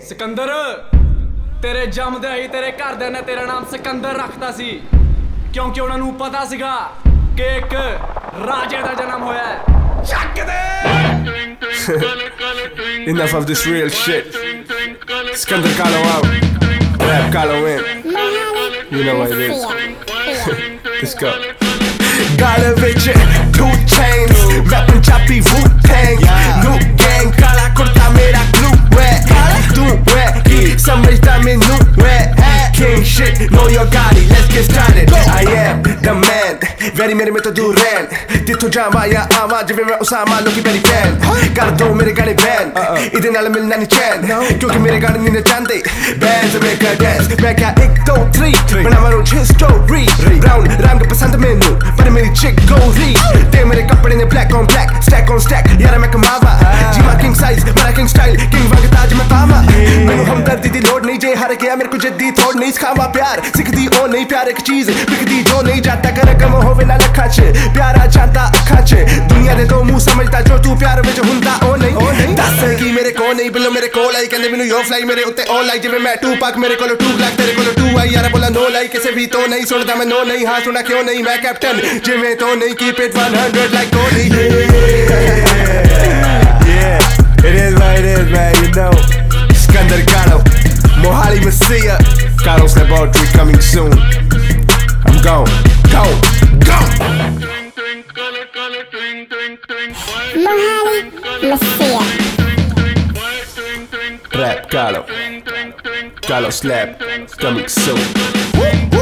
ਸਿਕੰਦਰ ਤੇਰੇ ਜੰਮਦੇ ਹੀ ਤੇਰੇ ਘਰਦਿਆਂ ਨੇ ਤੇਰਾ ਨਾਮ ਸਿਕੰਦਰ ਰੱਖਤਾ ਸੀ ਕਿਉਂਕਿ ਉਹਨਾਂ ਨੂੰ ਪਤਾ ਸੀਗਾ ਕਿ ਇੱਕ ਰਾਜੇ ਦਾ ਜਨਮ ਹੋਇਆ ਹੈ। ਚੱਕ ਦੇ Enough of this real shit. Skandar Kalo out. Rap Kalo in. You know what it is. Let's go. Gala ਵਿੱਚ 2 chains Rap Punjabi Wu-Tang New gang ਕਾਲਾ ਕੁੜਤਾ ਮੇਰਾ glue ਹੈ ਤੂੰ ਹੈ ਕੀ ਸਮਝਦਾ ਮੈਨੂੰ ਹੈ King shit, know your Gotti, let's get started I am the man, very ਮੇਰੇ ਤੋਂ ਦੂਰ ਰਹਿਣ ਜਿੱਥੋਂ ਜਾਵਾਂ ਜਾਂ ਆਵਾਂ ਜਿਵੇਂ ਮੈਂ ਉਸਾਮਾ ਲੋਕੀ ਮੇਰੀ ਫੈਨ ਕਰ ਦੋ ਮੇਰੇ ਗਾਣੇ ਬੈਨ ਇਹਦੇ ਨਾਲ ਮਿਲਣਾ ਨਹੀਂ ਚੈਨ ਕਿਉਂਕਿ ਮੇਰੇ ਗਾਣੇ ਨਹੀਂ ਨਚਾਉਂਦੇ ਬੈਂਡ ਮੇਕ ਅ ਡੈਂਸ ਮੈਂ ਕਿਹਾ 1 2 3 ਬਣਾਵਾਂ ਰੋਜ਼ ਹਿਸਟੋਰੀ ਬਰਾਊਨ ਰੰਗ ਪਸੰਦ ਮੈਨੂੰ ਪਰ ਮੇਰੀ ਚਿਕ ਗੋਰੀ ਤੇ ਮੇਰੇ ਕੱਪੜੇ ਨੇ black on black stack on stack ਯਾਰਾ ਮੈਂ ਕਮਾਵਾ ਜੀਵਾ ਕਿੰਗ ਸਾਈਜ਼ ਮੇਰਾ ਕਿੰਗ ਸਟਾਈਲ ਕਿੰਗ ਵਾਂਗ ਤਾਜ ਮੈਂ ਪਾਵਾਂ ਮੈਨੂੰ ਹਮਦਰਦੀ ਦੀ ਲੋੜ ਨਹੀਂ ਜੇ ਹਰ ਗਿਆ ਮੇਰੇ ਕੋ ਜਿੱਦੀ ਥੋੜ ਨਹੀਂ ਸਿਖਾਵਾ ਪਿਆਰ ਸਿੱਖਦੀ ਉਹ ਨਹੀਂ ਪਿਆਰ ਇੱਕ ਚੀਜ਼ ਵਿਕਦੀ ਜੋ ਨਹੀਂ ਜਾਂਦਾ ਕਰ ਰਕਮ ਹੋਵੇ ਨਾ ਲੱਖਾਂ 'ਚ ਪਿਆਰਾ ਜਾਂਦਾ ਅੱਖਾਂ 'ਚ ਦੁਨੀਆ ਦੇ ਦੋ ਮੂੰਹ ਸਮਝਦਾ ਜੋ ਤੂੰ ਪਿਆਰ ਵਿੱਚ ਹੁੰਦਾ ਉਹ ਨਹੀਂ ਦੱਸ ਕੀ ਮੇਰੇ ਕੋਲ ਨਹੀਂ ਬਿੱਲੋ ਮੇਰੇ ਕੋਲ ਆਈ ਕਹਿੰਦੇ ਮੈਨੂੰ ਯੋ ਫਲਾਈ ਮੇਰੇ ਉੱਤੇ ਆਲ ਲਾਈਕ ਜਿਵੇਂ ਮੈਂ 2 ਪਾਕ ਮੇਰੇ ਕੋਲ 2 ਬਲੈਕ ਤੇਰੇ ਕੋਲ 2 ਆਈ ਯਾਰਾ ਬੋਲਾ ਨੋ ਲਾਈਕ ਕਿਸੇ ਵੀ ਤੋਂ ਨਹੀਂ ਸੁਣਦਾ ਮੈਂ ਨੋ ਨਹੀਂ ਹਾਂ ਸੁਣਾ ਕਿਉਂ ਨਹੀਂ ਮੈਂ ਕੈਪਟਨ ਜਿਵੇਂ ਤੋਂ ਨਹੀਂ keep it 100 like Kohli Yeah, it is what it is man you know Skandar Kalo Mohali Messiah Kalo's laboratory coming soon I'm gone go Mohali Messiah Rap Kalo Kalo Slap coming soon